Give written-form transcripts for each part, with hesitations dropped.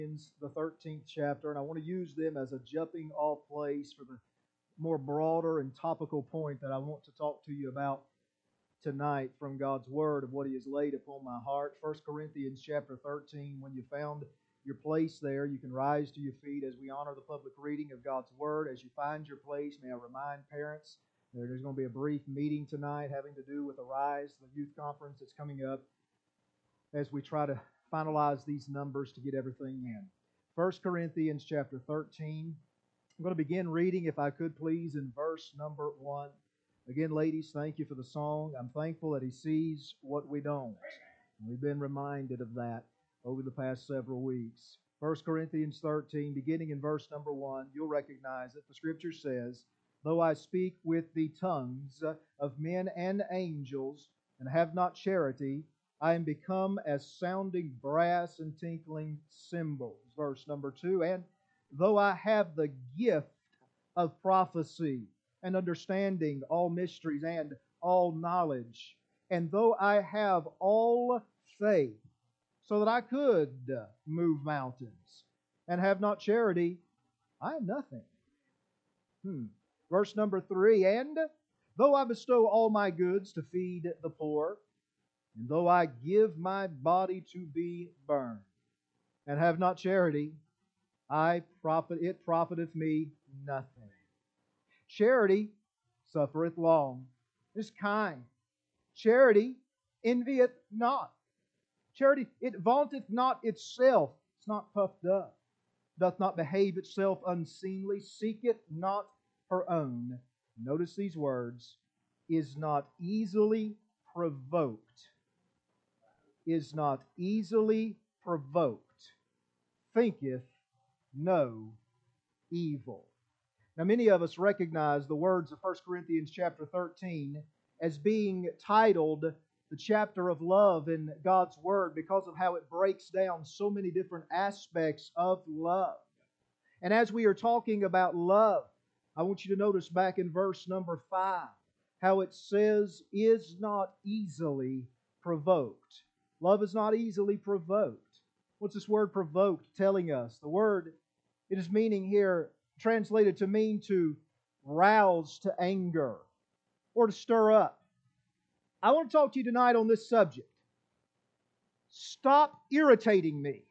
The 13th chapter, and I want to use them as a jumping off place for the more broader and topical point that I want to talk to you about tonight from God's Word of what He has laid upon my heart. 1 Corinthians chapter 13, when you found your place there, you can rise to your feet as we honor the public reading of God's Word. As you find your place, may I remind parents that there's going to be a brief meeting tonight having to do with Arise, the youth conference that's coming up, as we try to finalize these numbers to get everything in. 1 Corinthians chapter 13. I'm going to begin reading, if I could please, in verse number 1. Again, ladies, thank you for the song. I'm thankful that He sees what we don't. And we've been reminded of that over the past several weeks. 1 Corinthians 13, beginning in verse number 1, you'll recognize it. The Scripture says, "Though I speak with the tongues of men and angels, and have not charity, I am become as sounding brass and tinkling cymbals." Verse number 2, "And though I have the gift of prophecy and understanding all mysteries and all knowledge, and though I have all faith, so that I could move mountains, and have not charity, I am nothing." Verse number 3, "And though I bestow all my goods to feed the poor, and though I give my body to be burned, and have not charity, it profiteth me nothing. Charity suffereth long, is kind. Charity envieth not. Charity, it vaunteth not itself, it's not puffed up, doth not behave itself unseemly, seeketh not her own." Notice these words, "is not easily provoked." Is not easily provoked, thinketh no evil. Now, many of us recognize the words of 1 Corinthians chapter 13 as being titled the chapter of love in God's Word because of how it breaks down so many different aspects of love. And as we are talking about love, I want you to notice back in verse number 5 how it says, "is not easily provoked." Love is not easily provoked. What's this word provoked telling us? The word, it is meaning here, translated to mean to rouse to anger or to stir up. I want to talk to you tonight on this subject. Stop irritating me.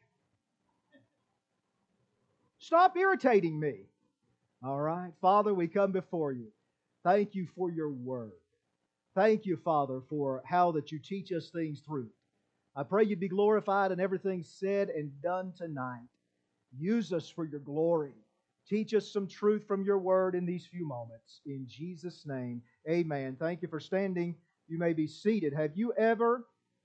Stop irritating me. All right. Father, we come before you. Thank you for your word. Thank you, Father, for how that you teach us things through. I pray you'd be glorified in everything said and done tonight. Use us for your glory. Teach us some truth from your word in these few moments. In Jesus' name, amen. Thank you for standing. You may be seated. Have you ever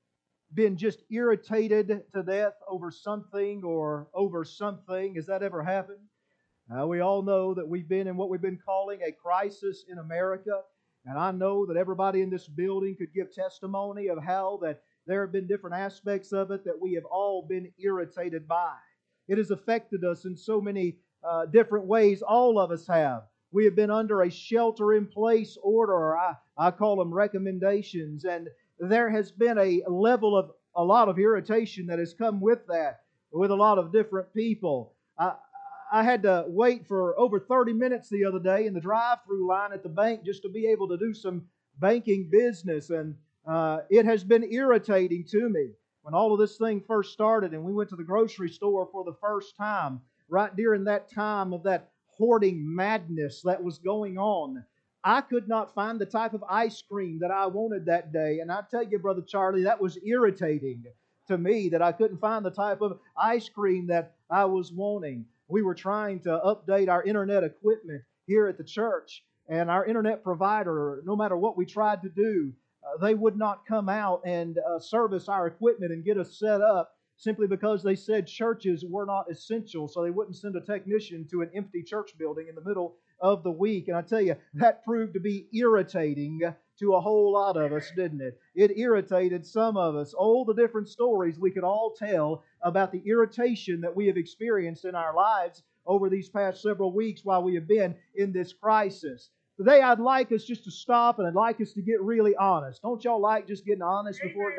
been just irritated to death over something or over something? Has that ever happened? We all know that we've been in what we've been calling a crisis in America. And I know that everybody in this building could give testimony of how that there have been different aspects of it that we have all been irritated by. It has affected us in so many different ways. All of us have. We have been under a shelter-in-place order, or I call them recommendations, and there has been a level of a lot of irritation that has come with that, with a lot of different people. I had to wait for over 30 minutes the other day in the drive-through line at the bank just to be able to do some banking business, and it has been irritating to me. When all of this thing first started and we went to the grocery store for the first time, right during that time of that hoarding madness that was going on, I could not find the type of ice cream that I wanted that day. And I tell you, Brother Charlie, that was irritating to me that I couldn't find the type of ice cream that I was wanting. We were trying to update our internet equipment here at the church, and our internet provider, no matter what we tried to do, they would not come out and service our equipment and get us set up simply because they said churches were not essential, so they wouldn't send a technician to an empty church building in the middle of the week. And I tell you, that proved to be irritating to a whole lot of us, didn't it? It irritated some of us. All the different stories we could all tell about the irritation that we have experienced in our lives over these past several weeks while we have been in this crisis. Today I'd like us just to stop and I'd like us to get really honest. Don't y'all like just getting honest before God?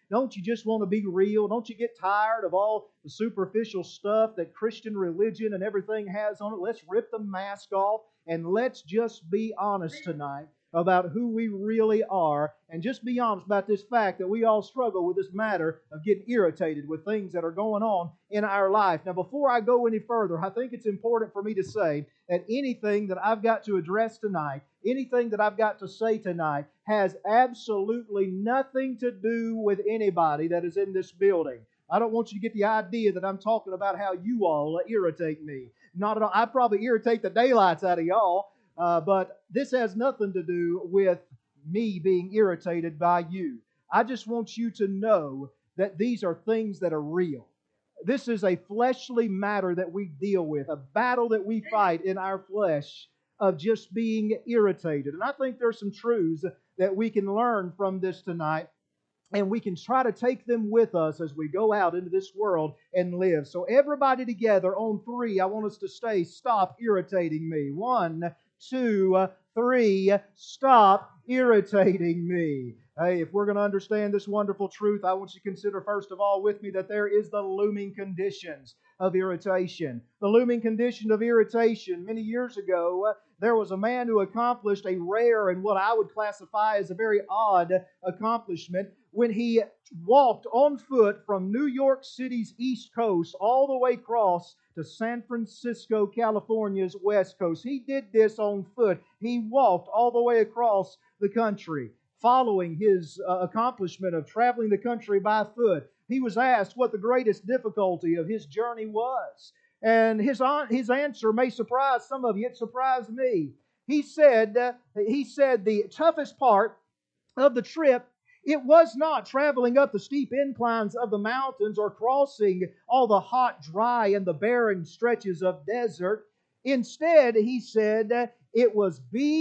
Don't you just want to be real? Don't you get tired of all the superficial stuff that Christian religion and everything has on it? Let's rip the mask off and let's just be honest tonight about who we really are, and just be honest about this fact that we all struggle with this matter of getting irritated with things that are going on in our life. Now, before I go any further, I think it's important for me to say that anything that I've got to address tonight, anything that I've got to say tonight, has absolutely nothing to do with anybody that is in this building. I don't want you to get the idea that I'm talking about how you all irritate me. Not at all. I probably irritate the daylights out of y'all. But this has nothing to do with me being irritated by you. I just want you to know that these are things that are real. This is a fleshly matter that we deal with, a battle that we fight in our flesh of just being irritated. And I think there's some truths that we can learn from this tonight, and we can try to take them with us as we go out into this world and live. So everybody together on 3, I want us to say, stop irritating me. 1, 2, 3, stop irritating me. Hey, if we're going to understand this wonderful truth, I want you to consider first of all with me that there is the looming conditions of irritation. The looming condition of irritation. Many years ago, there was a man who accomplished a rare and what I would classify as a very odd accomplishment when he walked on foot from New York City's East Coast all the way across to San Francisco, California's West Coast. He did this on foot. He walked all the way across the country. Following his accomplishment of traveling the country by foot, he was asked what the greatest difficulty of his journey was. And his answer may surprise some of you. It surprised me. He said the toughest part of the trip, it was not traveling up the steep inclines of the mountains or crossing all the hot, dry, and the barren stretches of desert. Instead, he said, it was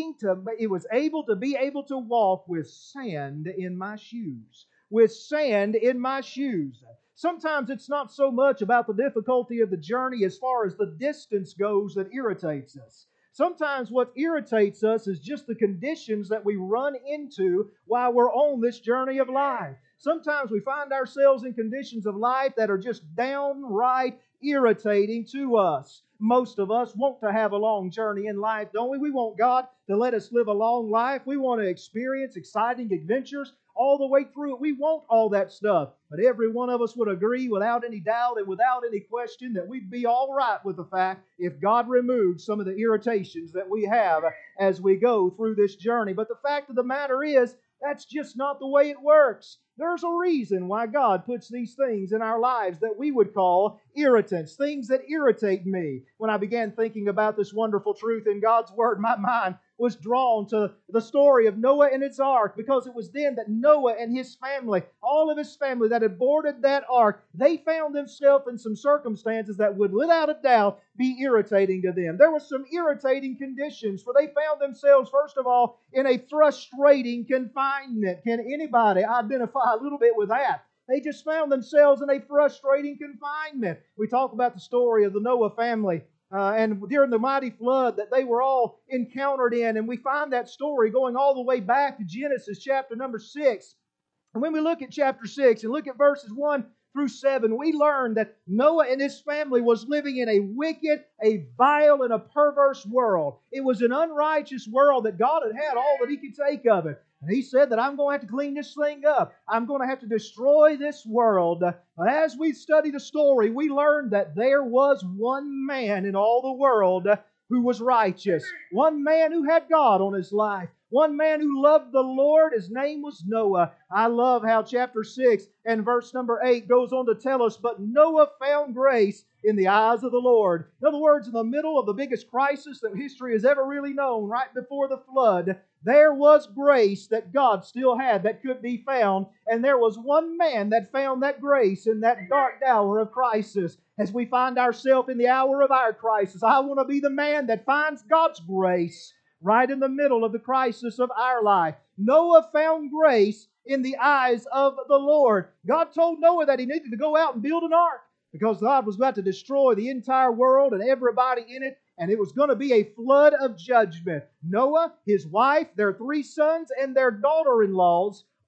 able to walk with sand in my shoes. With sand in my shoes. Sometimes it's not so much about the difficulty of the journey as far as the distance goes that irritates us. Sometimes what irritates us is just the conditions that we run into while we're on this journey of life. Sometimes we find ourselves in conditions of life that are just downright irritating to us. Most of us want to have a long journey in life, don't we? We want God to let us live a long life. We want to experience exciting adventures all the way through it. We want all that stuff. But every one of us would agree without any doubt and without any question that we'd be all right with the fact if God removed some of the irritations that we have as we go through this journey. But the fact of the matter is, that's just not the way it works. There's a reason why God puts these things in our lives that we would call irritants, things that irritate me. When I began thinking about this wonderful truth in God's Word, my mind was drawn to the story of Noah and his ark, because it was then that Noah and his family, all of his family that had boarded that ark, they found themselves in some circumstances that would, without a doubt, be irritating to them. There were some irritating conditions, for they found themselves, first of all, in a frustrating confinement. Can anybody identify a little bit with that? They just found themselves in a frustrating confinement. We talk about the story of the Noah family and during the mighty flood that they were all encountered in. And we find that story going all the way back to Genesis chapter number 6. And when we look at chapter 6 and look at verses 1 through 7, we learn that Noah and his family was living in a wicked, a vile, and a perverse world. It was an unrighteous world that God had all that He could take of it. And He said that I'm going to have to clean this thing up. I'm going to have to destroy this world. But as we study the story, we learned that there was one man in all the world who was righteous. One man who had God on his life. One man who loved the Lord. His name was Noah. I love how chapter 6 and verse number 8 goes on to tell us, but Noah found grace in the eyes of the Lord. In other words, in the middle of the biggest crisis that history has ever really known, right before the flood, there was grace that God still had that could be found. And there was one man that found that grace in that dark hour of crisis. As we find ourselves in the hour of our crisis, I want to be the man that finds God's grace right in the middle of the crisis of our life. Noah found grace in the eyes of the Lord. God told Noah that he needed to go out and build an ark because God was about to destroy the entire world and everybody in it, and it was going to be a flood of judgment. Noah, his wife, their 3 sons, and their daughter-in-laws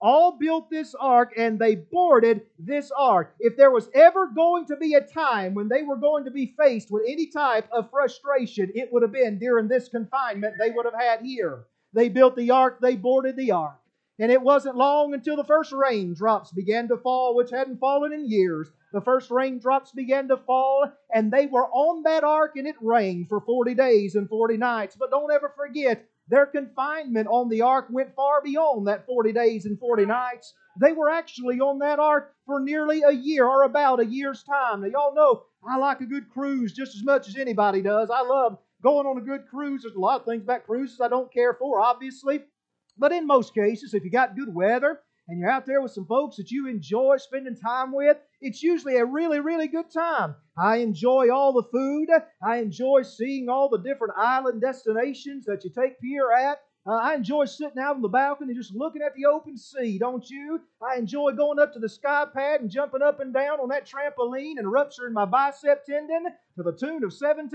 all built this ark and they boarded this ark. If there was ever going to be a time when they were going to be faced with any type of frustration, it would have been during this confinement they would have had here. They built the ark, they boarded the ark. And it wasn't long until the first raindrops began to fall, which hadn't fallen in years. The first raindrops began to fall, and they were on that ark, and it rained for 40 days and 40 nights. But don't ever forget, their confinement on the ark went far beyond that 40 days and 40 nights. They were actually on that ark for nearly a year, or about a year's time. Now, y'all know I like a good cruise just as much as anybody does. I love going on a good cruise. There's a lot of things about cruises I don't care for, obviously. But in most cases, if you got good weather and you're out there with some folks that you enjoy spending time with, it's usually a really, really good time. I enjoy all the food. I enjoy seeing all the different island destinations that you take pier at. I enjoy sitting out on the balcony and just looking at the open sea, don't you? I enjoy going up to the sky pad and jumping up and down on that trampoline and rupturing my bicep tendon to the tune of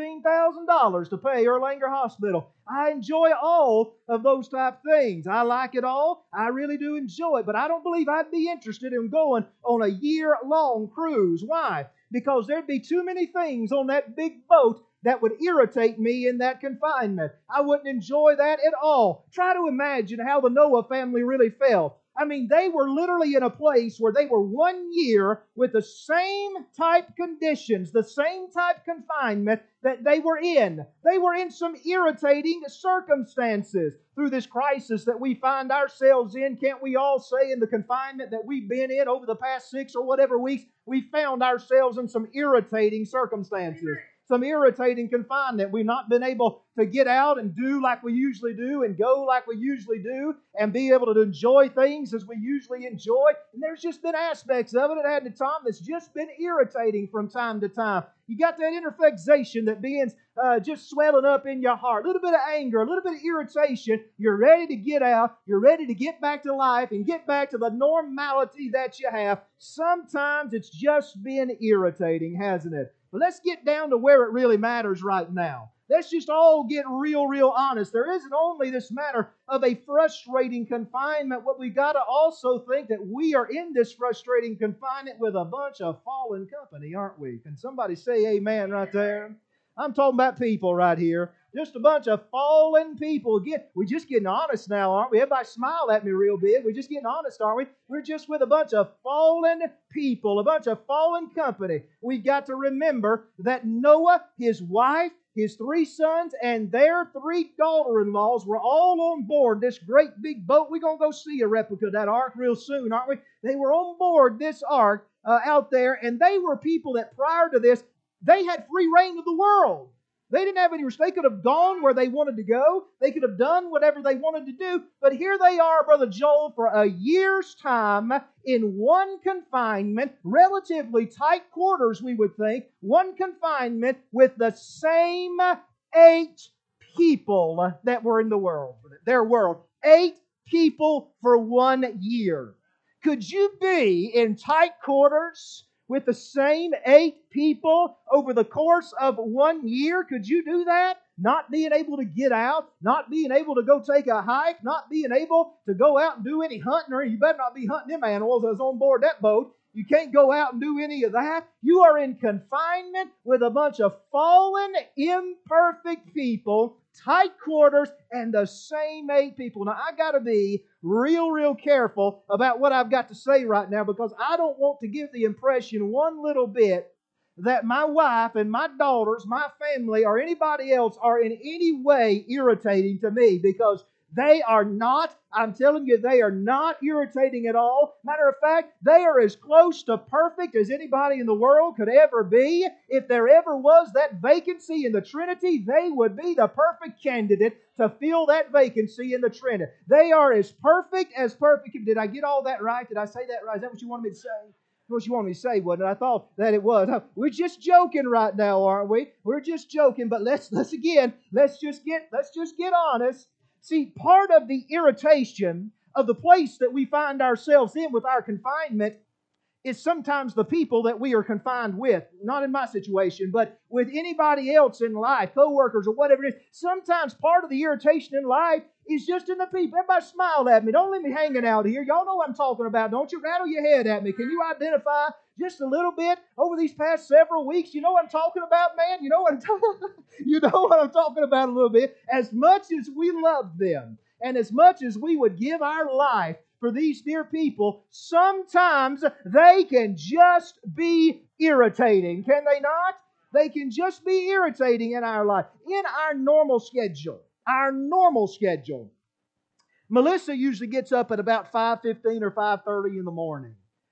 $17,000 to pay Erlanger Hospital. I enjoy all of those type things. I like it all. I really do enjoy it, but I don't believe I'd be interested in going on a year-long cruise. Why? Because there'd be too many things on that big boat that would irritate me in that confinement. I wouldn't enjoy that at all. Try to imagine how the Noah family really felt. I mean, they were literally in a place where they were 1 year with the same type conditions, the same type confinement that they were in. They were in some irritating circumstances. Through this crisis that we find ourselves in, can't we all say in the confinement that we've been in over the past 6 or whatever weeks, we found ourselves in some irritating circumstances. Some irritating confinement. We've not been able to get out and do like we usually do and go like we usually do and be able to enjoy things as we usually enjoy. And there's just been aspects of it at Adney Tom that's just been irritating from time to time. You got that inner vexation that begins just swelling up in your heart. A little bit of anger, a little bit of irritation. You're ready to get out. You're ready to get back to life and get back to the normality that you have. Sometimes it's just been irritating, hasn't it? But let's get down to where it really matters right now. Let's just all get real honest. There isn't only this matter of a frustrating confinement. What we got to also think that we are in this frustrating confinement with a bunch of fallen company, aren't we? Can somebody say amen right there? I'm talking about people right here. Just a bunch of fallen people. We're just getting honest now, aren't we? Everybody smile at me real big. We're just getting honest, aren't we? We're just with a bunch of fallen people, a bunch of fallen company. We've got to remember that Noah, his wife, his 3 sons, and their 3 daughter-in-laws were all on board this great big boat. We're going to go see a replica of that ark real soon, aren't we? They were on board this ark out there, and they were people that prior to this, they had free reign of the world. They didn't have any risk. They could have gone where they wanted to go. They could have done whatever they wanted to do. But here they are, Brother Joel, for a year's time in one confinement, relatively tight quarters, we would think, one confinement with the same 8 people that were in the world, their world. 8 people for 1 year. Could you be in tight quarters with the same 8 people over the course of 1 year? Could you do that? Not being able to get out, not being able to go take a hike, not being able to go out and do any hunting, or you better not be hunting them animals that's on board that boat. You can't go out and do any of that. You are in confinement with a bunch of fallen, imperfect people, tight quarters, and the same 8 people. Now, I got to be real careful about what I've got to say right now, because I don't want to give the impression one little bit that my wife and my daughters, my family, or anybody else are in any way irritating to me, because they are not. I'm telling you, they are not irritating at all. Matter of fact, they are as close to perfect as anybody in the world could ever be. If there ever was that vacancy in the Trinity, they would be the perfect candidate to fill that vacancy in the Trinity. They are as perfect as perfect. Did I get all that right? Did I say that right? Is that what you wanted me to say? What you wanted me to say, wasn't it? I thought that it was. We're just joking right now, aren't we? We're just joking, but let's just get honest. See, part of the irritation of the place that we find ourselves in with our confinement is sometimes the people that we are confined with. Not in my situation, but with anybody else in life, co-workers or whatever it is. Sometimes part of the irritation in life is just in the people. Everybody smile at me. Don't let me hanging out here. Y'all know what I'm talking about, don't you? Rattle your head at me. Can you identify just a little bit over these past several weeks? You know what I'm talking about, man? You know what you know what I'm talking about a little bit. As much as we love them, and as much as we would give our life for these dear people, sometimes they can just be irritating, can they not? They can just be irritating in our life, in our normal schedule. Our normal schedule. Melissa usually gets up at about 5:15 or 5:30 in the morning.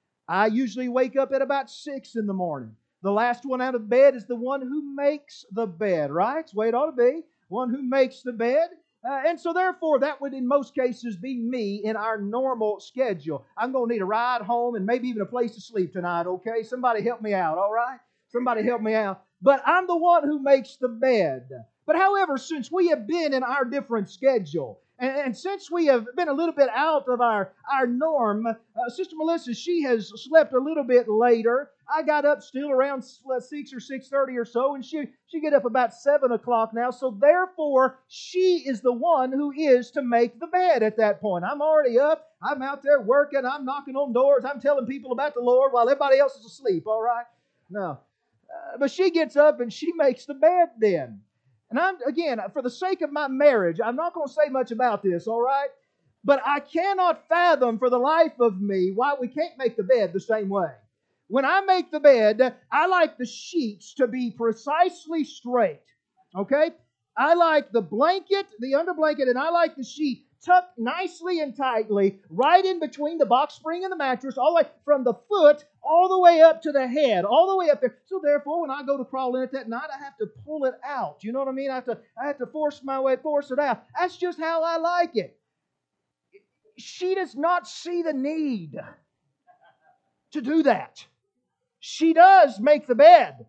I usually wake up at about 6 in the morning. The last one out of bed is the one who makes the bed, right? It's the way it ought to be. One who makes the bed. And so therefore, that would in most cases be me in our normal schedule. I'm going to need a ride home and maybe even a place to sleep tonight, okay? Somebody help me out, all right? Somebody help me out. But I'm the one who makes the bed. But however, since we have been in our different schedule, and since we have been a little bit out of our norm, Sister Melissa, she has slept a little bit later. I got up still around 6 or 6:30 or so, and she get up about 7 o'clock now. So therefore, she is the one who is to make the bed at that point. I'm already up. I'm out there working. I'm knocking on doors. I'm telling people about the Lord while everybody else is asleep, all right? No. But she gets up and she makes the bed then. And again, for the sake of my marriage, I'm not going to say much about this, all right? But I cannot fathom for the life of me why we can't make the bed the same way. When I make the bed, I like the sheets to be precisely straight, okay? I like the blanket, the under blanket, and I like the sheet tucked nicely and tightly right in between the box spring and the mattress, all the way from the foot all the way up to the head, all the way up there. So therefore, when I go to crawl in it that night, I have to pull it out. You know what I mean? I have to force it out. That's just how I like it. She does not see the need to do that. She does make the bed.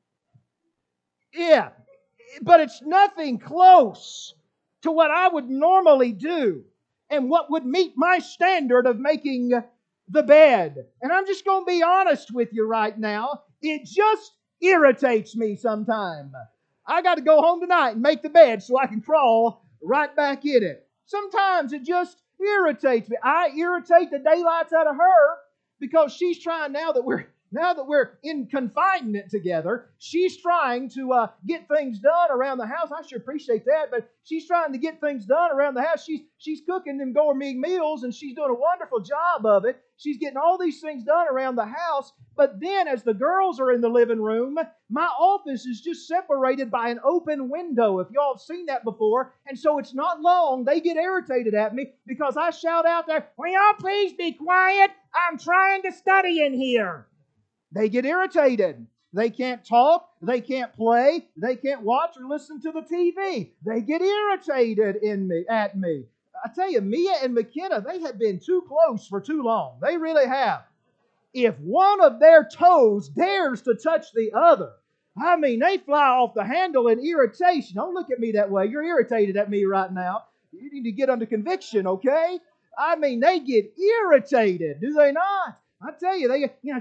Yeah, but it's nothing close to what I would normally do and what would meet my standard of making the bed. And I'm just going to be honest with you right now. It just irritates me sometimes. I got to go home tonight and make the bed so I can crawl right back in it. Sometimes it just irritates me. I irritate the daylights out of her because she's trying now that we're in confinement together, she's trying to get things done around the house. I sure appreciate that, but she's trying to get things done around the house. She's cooking them gourmet meals, and she's doing a wonderful job of it. She's getting all these things done around the house, but then as the girls are in the living room, my office is just separated by an open window, if y'all have seen that before, and so it's not long. They get irritated at me because I shout out there, "Will y'all please be quiet? I'm trying to study in here." They get irritated. They can't talk. They can't play. They can't watch or listen to the TV. They get irritated at me. I tell you, Mia and McKenna, they have been too close for too long. They really have. If one of their toes dares to touch the other, I mean, they fly off the handle in irritation. Don't look at me that way. You're irritated at me right now. You need to get under conviction, okay? I mean, they get irritated, do they not? I tell you,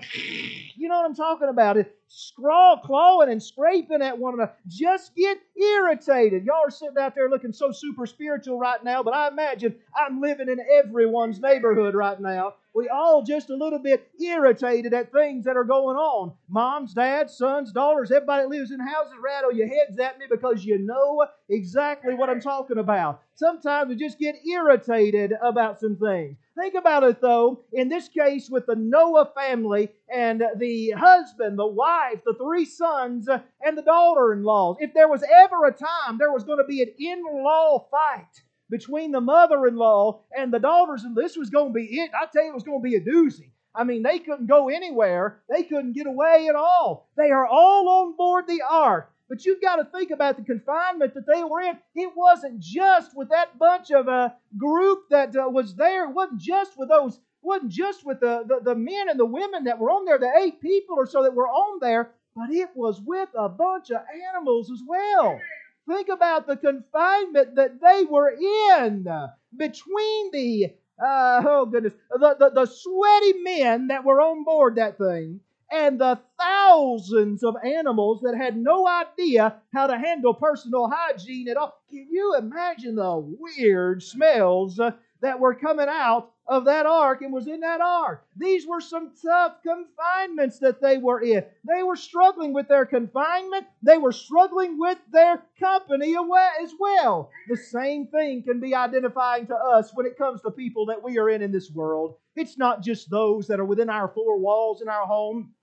you know what I'm talking about. It's clawing and scraping at one another. Just get irritated. Y'all are sitting out there looking so super spiritual right now, but I imagine I'm living in everyone's neighborhood right now. We all just a little bit irritated at things that are going on. Moms, dads, sons, daughters, everybody that lives in houses, rattle your heads at me because you know exactly what I'm talking about. Sometimes we just get irritated about some things. Think about it, though, in this case with the Noah family and the husband, the wife, the 3 sons, and the daughter-in-laws. If there was ever a time there was going to be an in-law fight between the mother-in-law and the daughters, and this was going to be it. I tell you, it was going to be a doozy. I mean, they couldn't go anywhere. They couldn't get away at all. They are all on board the ark. But you've got to think about the confinement that they were in. It wasn't just with that bunch of group that was there. It wasn't just with those. Wasn't just with the men and the women that were on there, the 8 people or so that were on there, but it was with a bunch of animals as well. Think about the confinement that they were in between the sweaty men that were on board that thing and the thousands of animals that had no idea how to handle personal hygiene at all. Can you imagine the weird smells that were coming out of that ark and was in that ark? These were some tough confinements that they were in. They were struggling with their confinement. They were struggling with their company as well. The same thing can be identifying to us when it comes to people that we are in this world. It's not just those that are within our four walls in our home.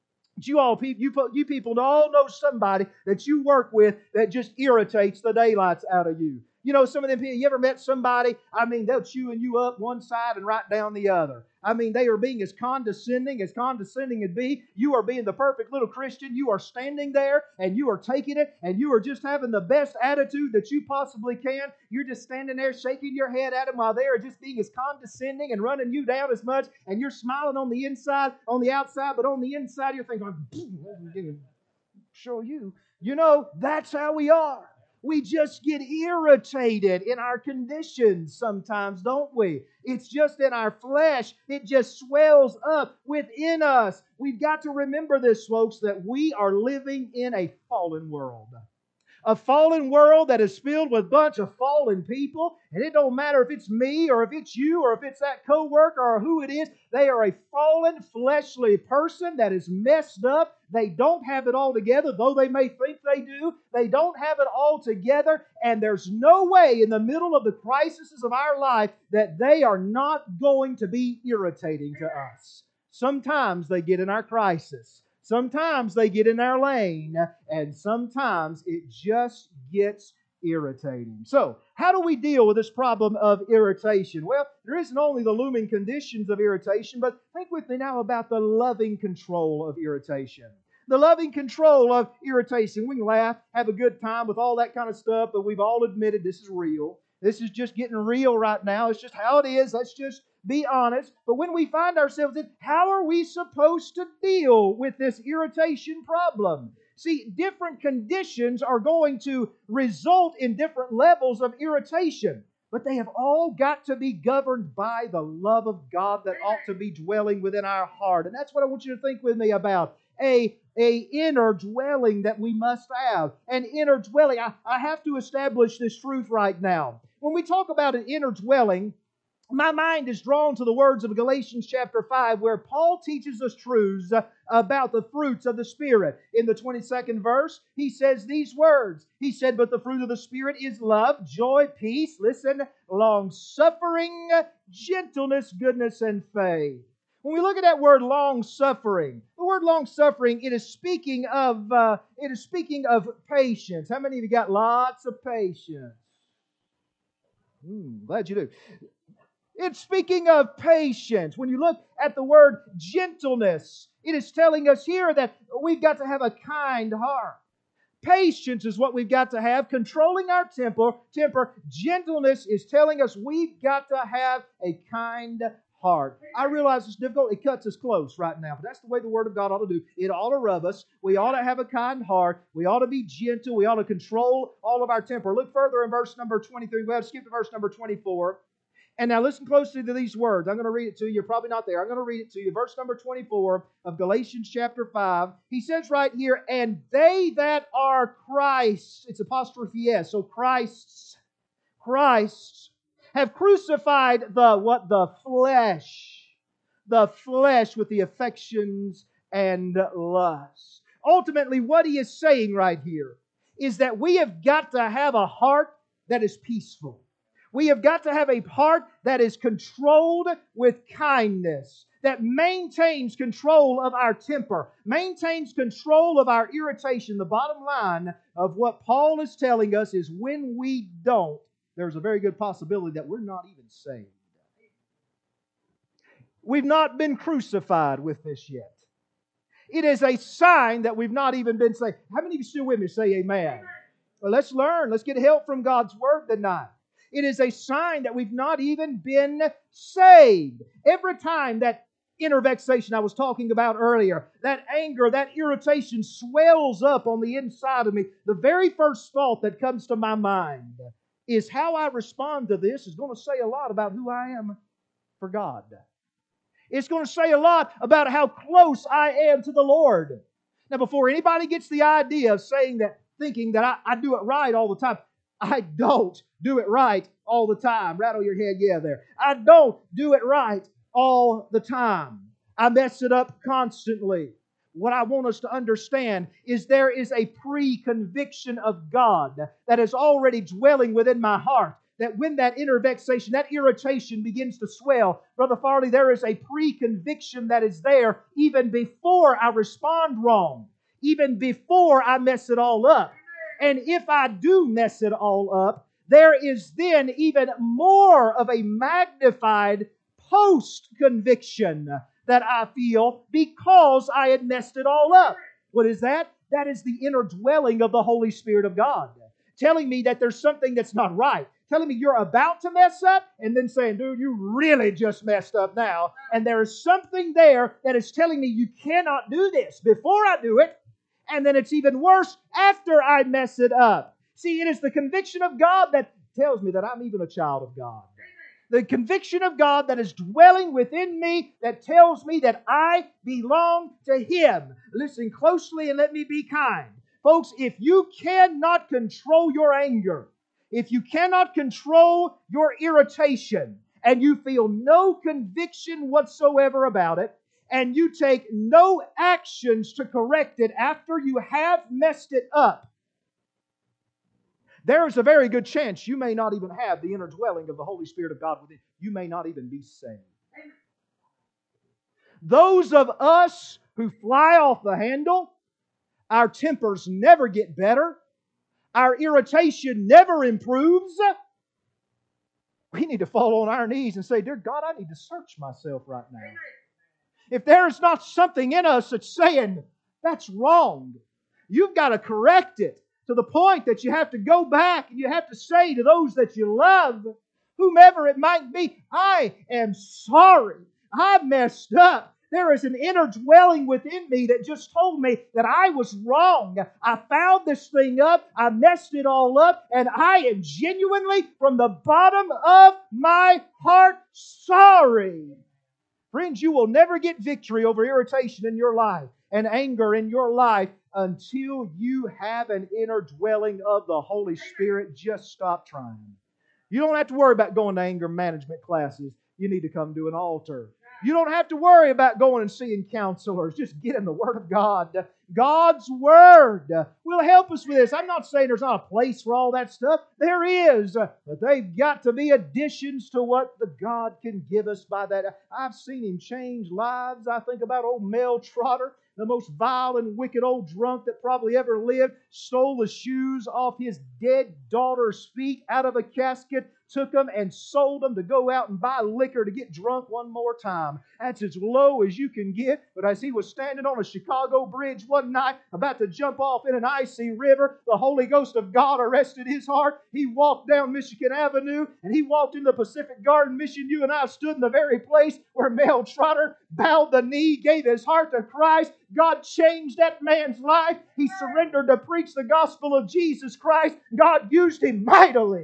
You people all know somebody that you work with that just irritates the daylights out of you. You know, some of them people, you ever met somebody, they'll chewing you up one side and right down the other. They are being as condescending as be. You are being the perfect little Christian. You are standing there and you are taking it and you are just having the best attitude that you possibly can. You're just standing there shaking your head at them while they are just being as condescending and running you down as much. And you're smiling on the outside, but on the inside you're thinking, show you. You know, that's how we are. We just get irritated in our conditions sometimes, don't we? It's just in our flesh. It just swells up within us. We've got to remember this, folks, that we are living in a fallen world. A fallen world that is filled with a bunch of fallen people. And it don't matter if it's me or if it's you or if it's that coworker or who it is. They are a fallen, fleshly person that is messed up. They don't have it all together, though they may think they do. They don't have it all together. And there's no way in the middle of the crises of our life that they are not going to be irritating to us. Sometimes they get in our crisis. Sometimes they get in our lane, and sometimes it just gets irritating. So, how do we deal with this problem of irritation? Well, there isn't only the looming conditions of irritation, but think with me now about the loving control of irritation. The loving control of irritation. We can laugh, have a good time with all that kind of stuff, but we've all admitted this is real. This is just getting real right now. It's just how it is. Let's just be honest. But when we find ourselves in, how are we supposed to deal with this irritation problem? See, different conditions are going to result in different levels of irritation. But they have all got to be governed by the love of God that ought to be dwelling within our heart. And that's what I want you to think with me about. A inner dwelling that we must have. An inner dwelling. I have to establish this truth right now. When we talk about an inner dwelling, my mind is drawn to the words of Galatians chapter 5, where Paul teaches us truths about the fruits of the Spirit. In the 22nd verse, he says these words. He said, but the fruit of the Spirit is love, joy, peace, listen, long-suffering, gentleness, goodness, and faith. When we look at that word long-suffering, the word long-suffering, it is speaking of patience. How many of you got lots of patience? Glad you do. It's speaking of patience. When you look at the word gentleness, it is telling us here that we've got to have a kind heart. Patience is what we've got to have, controlling our temper. Gentleness is telling us we've got to have a kind heart. I realize it's difficult. It cuts us close right now, but that's the way the Word of God ought to do. It ought to rub us. We ought to have a kind heart. We ought to be gentle. We ought to control all of our temper. Look further in verse number 23. We have to skip to verse number 24. And now listen closely to these words. I'm going to read it to you. You're probably not there. I'm going to read it to you. Verse number 24 of Galatians chapter 5. He says right here, and they that are Christ's, it's apostrophe S, so Christ's, have crucified the flesh with the affections and lusts. Ultimately, what he is saying right here is that we have got to have a heart that is peaceful. We have got to have a heart that is controlled with kindness, that maintains control of our temper, maintains control of our irritation. The bottom line of what Paul is telling us is when we don't, there's a very good possibility that we're not even saved. We've not been crucified with this yet. It is a sign that we've not even been saved. How many of you still with me? Say amen. Well, let's learn. Let's get help from God's Word tonight. It is a sign that we've not even been saved. Every time that inner vexation I was talking about earlier, that anger, that irritation swells up on the inside of me, the very first thought that comes to my mind is how I respond to this is going to say a lot about who I am for God. It's going to say a lot about how close I am to the Lord. Now, before anybody gets the idea of thinking that I do it right all the time, I don't do it right all the time. Rattle your head, yeah, there. I don't do it right all the time. I mess it up constantly. What I want us to understand is there is a pre-conviction of God that is already dwelling within my heart. That when that inner vexation, that irritation begins to swell, Brother Farley, there is a pre-conviction that is there even before I respond wrong, even before I mess it all up. And if I do mess it all up, there is then even more of a magnified post-conviction that I feel because I had messed it all up. What is that? That is the inner dwelling of the Holy Spirit of God, telling me that there's something that's not right, telling me you're about to mess up, and then saying, dude, you really just messed up now. And there is something there that is telling me you cannot do this before I do it, and then it's even worse after I mess it up. See, it is the conviction of God that tells me that I'm even a child of God. The conviction of God that is dwelling within me that tells me that I belong to Him. Listen closely and let me be kind. Folks, if you cannot control your anger, if you cannot control your irritation, and you feel no conviction whatsoever about it, and you take no actions to correct it after you have messed it up, there is a very good chance you may not even have the inner dwelling of the Holy Spirit of God within you. You may not even be saved. Those of us who fly off the handle, our tempers never get better, our irritation never improves, we need to fall on our knees and say, dear God, I need to search myself right now. If there is not something in us that's saying, that's wrong, you've got to correct it. To the point that you have to go back and you have to say to those that you love, whomever it might be, I am sorry. I messed up. There is an inner dwelling within me that just told me that I was wrong. I fouled this thing up. I messed it all up. And I am genuinely, from the bottom of my heart, sorry. Friends, you will never get victory over irritation in your life and anger in your life until you have an inner dwelling of the Holy Spirit. Just stop trying. You don't have to worry about going to anger management classes. You need to come to an altar. You don't have to worry about going and seeing counselors. Just get in the Word of God. God's Word will help us with this. I'm not saying there's not a place for all that stuff. There is. But they've got to be additions to what the God can give us by that. I've seen Him change lives. I think about old Mel Trotter, the most vile and wicked old drunk that probably ever lived, stole the shoes off his dead daughter's feet out of a casket, took them and sold them to go out and buy liquor to get drunk one more time. That's as low as you can get. But as he was standing on a Chicago bridge one night, about to jump off in an icy river, the Holy Ghost of God arrested his heart. He walked down Michigan Avenue and he walked into the Pacific Garden Mission. You and I stood in the very place where Mel Trotter bowed the knee, gave his heart to Christ. God changed that man's life. He surrendered to preach the gospel of Jesus Christ. God used him mightily.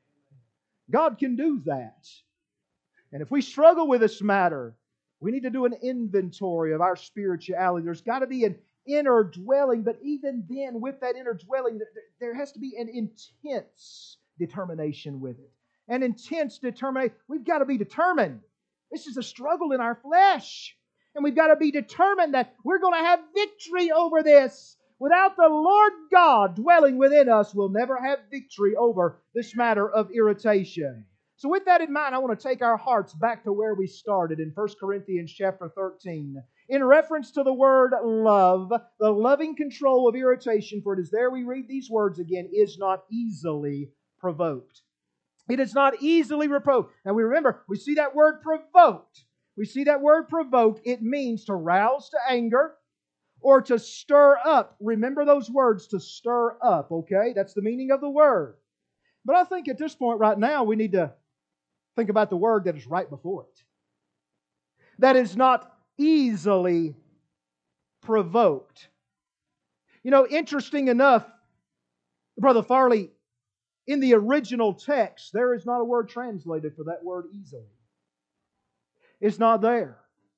God can do that. And if we struggle with this matter, we need to do an inventory of our spirituality. There's got to be an inner dwelling, but even then, with that inner dwelling, there has to be an intense determination with it. An intense determination. We've got to be determined. This is a struggle in our flesh. And we've got to be determined that we're going to have victory over this. Without the Lord God dwelling within us, we'll never have victory over this matter of irritation. So with that in mind, I want to take our hearts back to where we started in 1 Corinthians chapter 13. In reference to the word love, the loving control of irritation, for it is there we read these words again, is not easily provoked. It is not easily provoked. Now we remember, we see that word provoked. We see that word provoked. It means to rouse to anger or to stir up. Remember those words, to stir up, okay? That's the meaning of the word. But I think at this point right now, we need to think about the word that is right before it. That is not easily provoked. You know, interesting enough, Brother Farley, in the original text, there is not a word translated for that word easily. It's not there.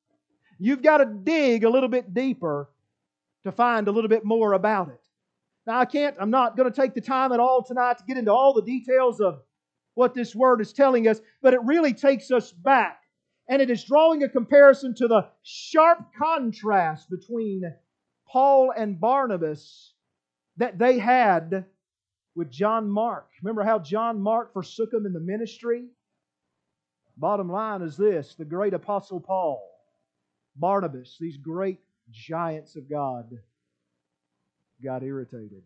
You've got to dig a little bit deeper to find a little bit more about it. Now, I'm not going to take the time at all tonight to get into all the details of what this word is telling us, but it really takes us back. And it is drawing a comparison to the sharp contrast between Paul and Barnabas that they had with John Mark. Remember how John Mark forsook him in the ministry? Bottom line is this: the great apostle Paul, Barnabas, these great giants of God, got irritated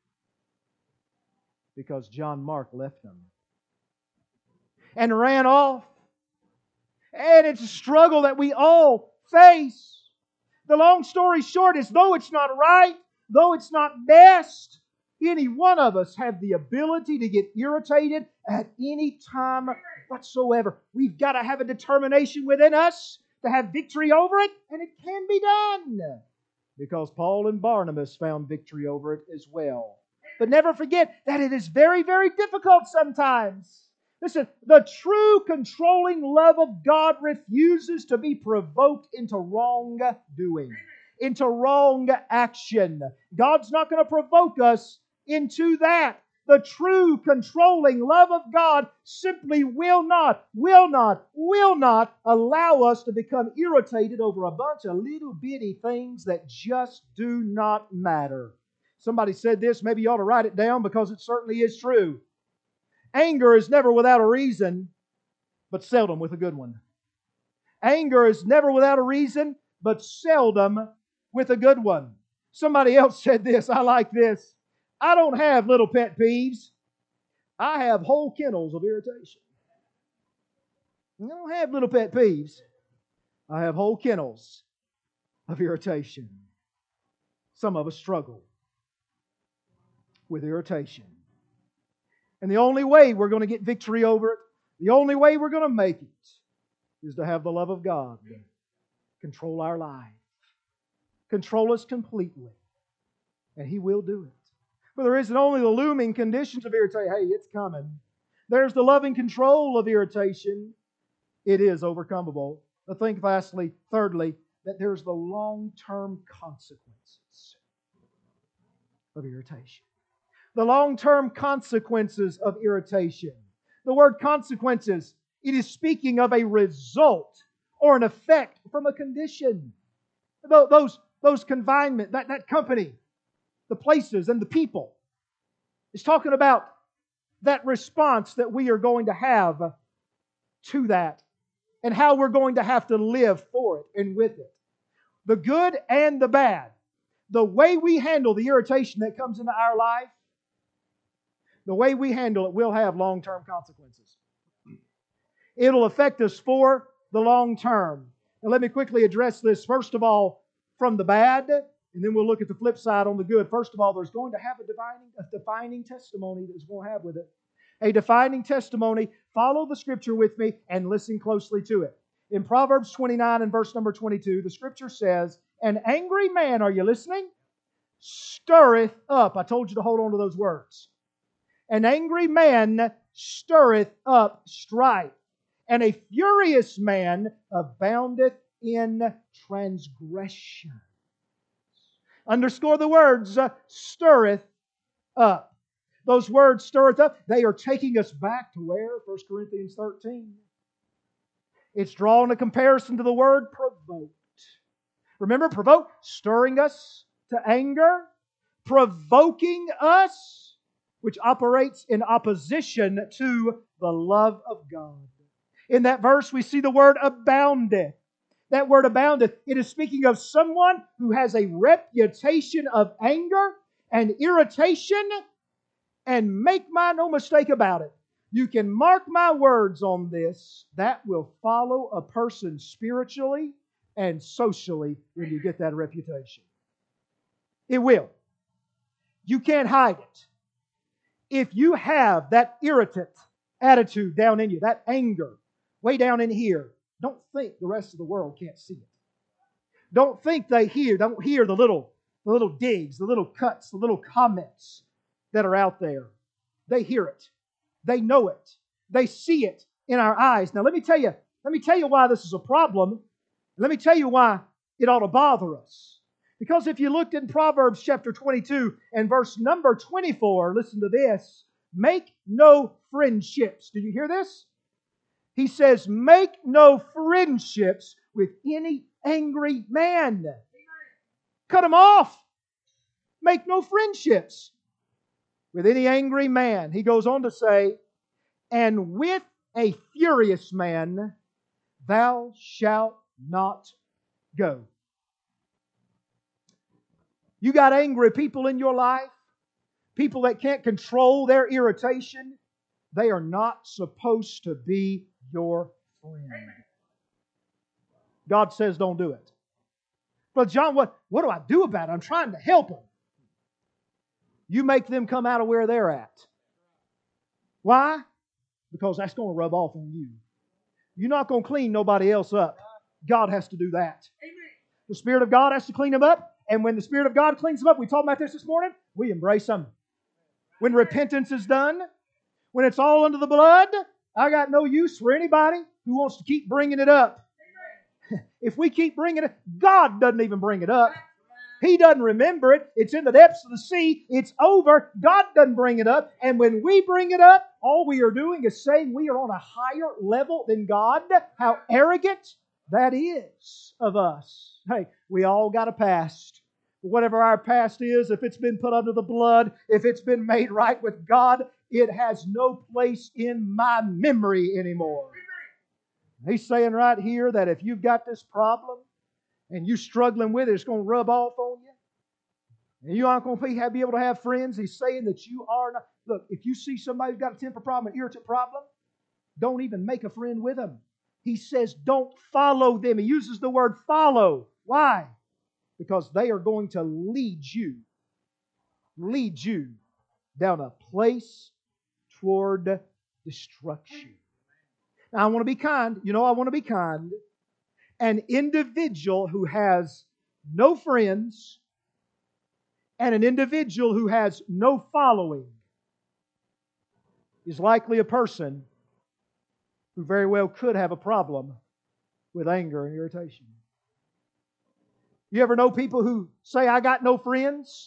because John Mark left them and ran off. And it's a struggle that we all face. The long story short is, though it's not right, though it's not best, any one of us have the ability to get irritated at any time whatsoever. We've got to have a determination within us to have victory over it, and it can be done. Because Paul and Barnabas found victory over it as well. But never forget that it is very, very difficult sometimes. Listen, the true controlling love of God refuses to be provoked into wrongdoing, into wrong action. God's not going to provoke us into that. The true controlling love of God simply will not allow us to become irritated over a bunch of little bitty things that just do not matter. Somebody said this, maybe you ought to write it down because it certainly is true. Anger is never without a reason, but seldom with a good one. Anger is never without a reason, but seldom with a good one. Somebody else said this, I like this. I don't have little pet peeves. I have whole kennels of irritation. I don't have little pet peeves. I have whole kennels of irritation. Some of us struggle with irritation. And the only way we're going to get victory over it, the only way we're going to make it, is to have the love of God control our life. Control us completely. And He will do it. But there isn't only the looming conditions of irritation. Hey, it's coming. There's the loving control of irritation. It is overcomable. But think lastly, thirdly, that there's the long-term consequences of irritation. The long-term consequences of irritation. The word consequences, it is speaking of a result or an effect from a condition. Those confinement, that company, the places and the people. It's talking about that response that we are going to have to that and how we're going to have to live for it and with it. The good and the bad. The way we handle the irritation that comes into our life, the way we handle it will have long-term consequences. It'll affect us for the long term. Now let me quickly address this, first of all, from the bad, and then we'll look at the flip side on the good. First of all, there's going to have a defining testimony that is going to have with it. A defining testimony. Follow the Scripture with me and listen closely to it. In Proverbs 29 and verse number 22, the Scripture says, "An angry man," are you listening? "Stirreth up." I told you to hold on to those words. "An angry man stirreth up strife, and a furious man aboundeth in transgression." Underscore the words, stirreth up. Those words, stirreth up, they are taking us back to where? 1 Corinthians 13. It's drawing a comparison to the word provoked. Remember, provoke, stirring us to anger, provoking us, which operates in opposition to the love of God. In that verse, we see the word aboundeth. That word aboundeth, it is speaking of someone who has a reputation of anger and irritation. And make no mistake about it, you can mark my words on this, that will follow a person spiritually and socially when you get that reputation. It will. You can't hide it. If you have that irritant attitude down in you, that anger way down in here, don't think the rest of the world can't see it. Don't think don't hear the little digs, the little cuts, the little comments that are out there. They hear it. They know it. They see it in our eyes. Now let me tell you why this is a problem. Let me tell you why it ought to bother us. Because if you looked in Proverbs chapter 22 and verse number 24, listen to this. Make no friendships. Did you hear this? He says, make no friendships with any angry man. Cut them off. Make no friendships with any angry man. He goes on to say, and with a furious man thou shalt not go. You got angry people in your life, people that can't control their irritation, they are not supposed to be your friend. God says don't do it. But John, what do I do about it? I'm trying to help them. You make them come out of where they're at. Why? Because that's going to rub off on you. You're not going to clean nobody else up. God has to do that. The Spirit of God has to clean them up. And when the Spirit of God cleans them up, we talked about this morning, we embrace them. When repentance is done, when it's all under the blood, I got no use for anybody who wants to keep bringing it up. If we keep bringing it, God doesn't even bring it up. He doesn't remember it. It's in the depths of the sea. It's over. God doesn't bring it up. And when we bring it up, all we are doing is saying we are on a higher level than God. How arrogant that is of us. Hey, we all got a past. Whatever our past is, if it's been put under the blood, if it's been made right with God, it has no place in my memory anymore. He's saying right here that if you've got this problem and you're struggling with it, it's going to rub off on you. And you aren't going to be able to have friends. He's saying that you are not. Look, if you see somebody who's got a temper problem, an irritant problem, don't even make a friend with them. He says don't follow them. He uses the word follow. Why? Because they are going to lead you down a place toward destruction. Now, I want to be kind. You know, I want to be kind. An individual who has no friends and an individual who has no following is likely a person who very well could have a problem with anger and irritation. You ever know people who say, I got no friends?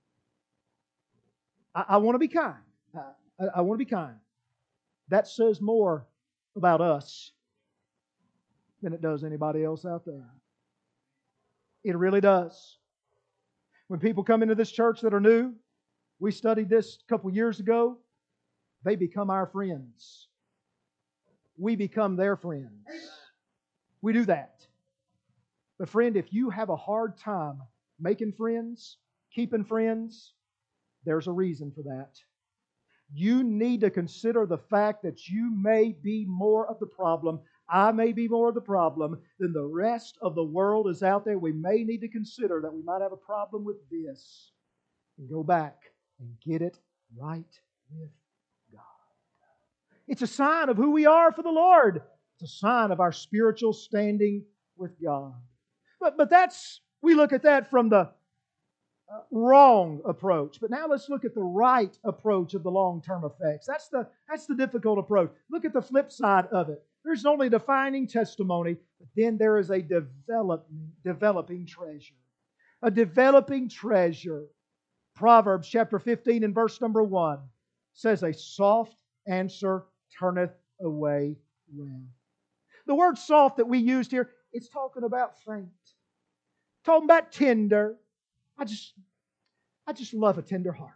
I want to be kind. I want to be kind. That says more about us than it does anybody else out there. It really does. When people come into this church that are new, we studied this a couple years ago, they become our friends. We become their friends. We do that. But friend, if you have a hard time making friends, keeping friends, there's a reason for that. You need to consider the fact that you may be more of the problem. I may be more of the problem than the rest of the world is out there. We may need to consider that we might have a problem with this and go back and get it right with God. It's a sign of who we are for the Lord. It's a sign of our spiritual standing with God. But we look at that from the wrong approach. But now let's look at the right approach of the long-term effects. That's the difficult approach. Look at the flip side of it. There's only defining testimony, but then there is a developing treasure. A developing treasure. Proverbs chapter 15 and verse number 1 says, a soft answer turneth away wrath. The word soft that we used here, it's talking about faint. Talking about tender. I just love a tender heart.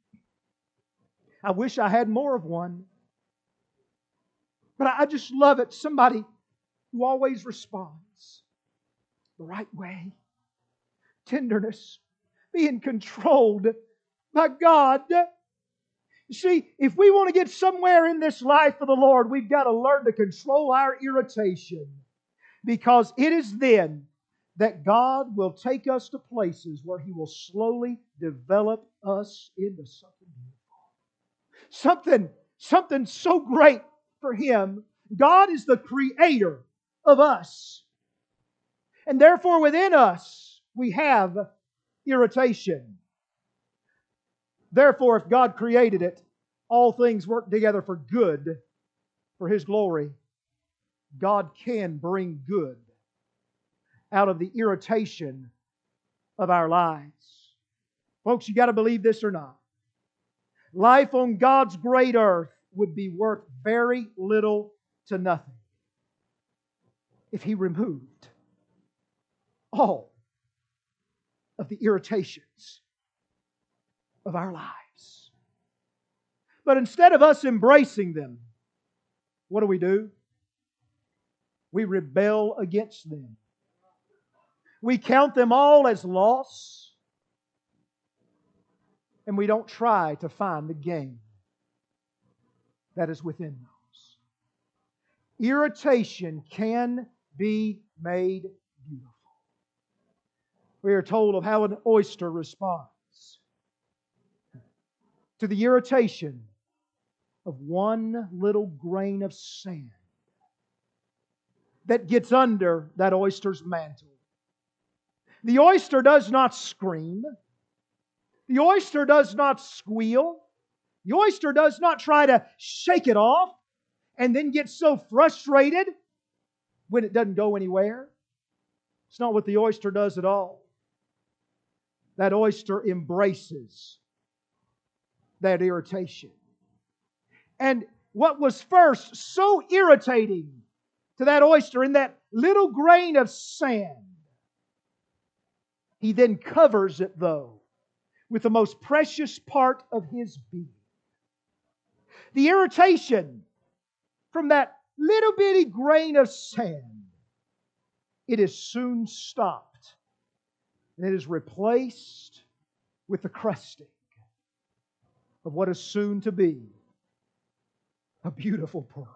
I wish I had more of one. But I just love it. Somebody who always responds the right way. Tenderness. Being controlled by God. You see, if we want to get somewhere in this life for the Lord, we've got to learn to control our irritation. Because it is then that God will take us to places where He will slowly develop us into something beautiful. Something so great for Him. God is the creator of us. And therefore within us we have irritation. Therefore, if God created it, all things work together for good, for His glory. God can bring good out of the irritation of our lives. Folks, you got to believe this or not. Life on God's great earth would be worth very little to nothing if He removed all of the irritations of our lives. But instead of us embracing them, what do? We rebel against them. We count them all as loss, and we don't try to find the gain that is within those. Irritation can be made beautiful. We are told of how an oyster responds to the irritation of one little grain of sand that gets under that oyster's mantle. The oyster does not scream. The oyster does not squeal. The oyster does not try to shake it off and then get so frustrated when it doesn't go anywhere. It's not what the oyster does at all. That oyster embraces that irritation. And what was first so irritating to that oyster in that little grain of sand, he then covers it, though, with the most precious part of his being. The irritation from that little bitty grain of sand, it is soon stopped. And it is replaced with the crusting of what is soon to be a beautiful pearl.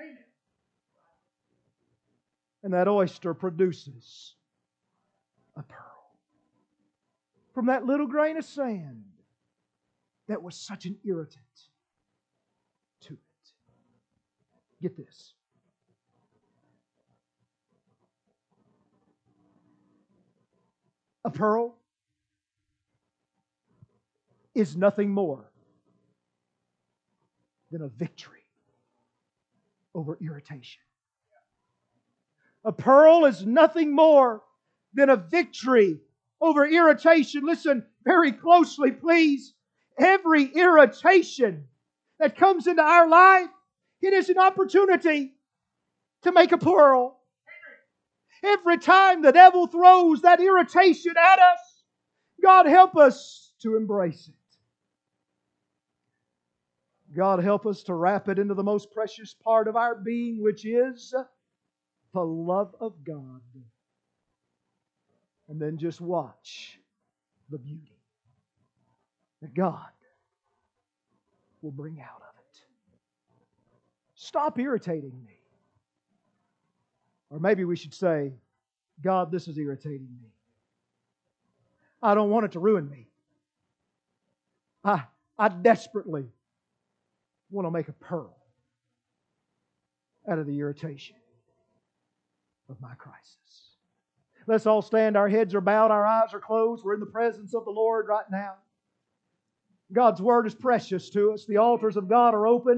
And that oyster produces a pearl from that little grain of sand that was such an irritant to it. Get this. A pearl is nothing more than a victory over irritation. A pearl is nothing more than a victory over irritation. Listen very closely, please. Every irritation that comes into our life, it is an opportunity to make a pearl. Every time the devil throws that irritation at us, God help us to embrace it. God help us to wrap it into the most precious part of our being, which is the love of God. And then just watch the beauty that God will bring out of it. Stop irritating me. Or maybe we should say, God, this is irritating me. I don't want it to ruin me. I desperately want to make a pearl out of the irritation of my crisis. Let's all stand. Our heads are bowed. Our eyes are closed. We're in the presence of the Lord right now. God's Word is precious to us. The altars of God are open.